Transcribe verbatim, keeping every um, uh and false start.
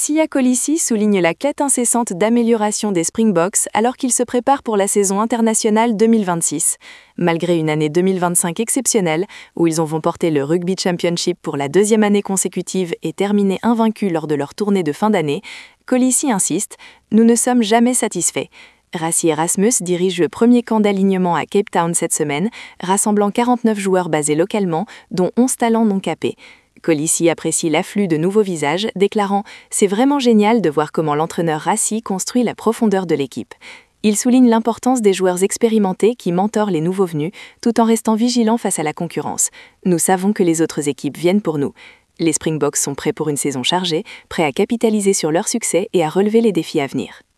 Siya Kolisi souligne la quête incessante d'amélioration des Springboks alors qu'ils se préparent pour la saison internationale deux mille vingt-six. Malgré une année deux mille vingt-cinq exceptionnelle, où ils ont vont porter le Rugby Championship pour la deuxième année consécutive et terminer invaincus lors de leur tournée de fin d'année, Kolisi insiste « Nous ne sommes jamais satisfaits ». Rassie Erasmus dirige le premier camp d'alignement à Cape Town cette semaine, rassemblant quarante-neuf joueurs basés localement, dont onze talents non capés. Kolisi apprécie l'afflux de nouveaux visages, déclarant « C'est vraiment génial de voir comment l'entraîneur Rassie construit la profondeur de l'équipe ». Il souligne l'importance des joueurs expérimentés qui mentorent les nouveaux venus, tout en restant vigilants face à la concurrence. Nous savons que les autres équipes viennent pour nous. Les Springboks sont prêts pour une saison chargée, prêts à capitaliser sur leur succès et à relever les défis à venir.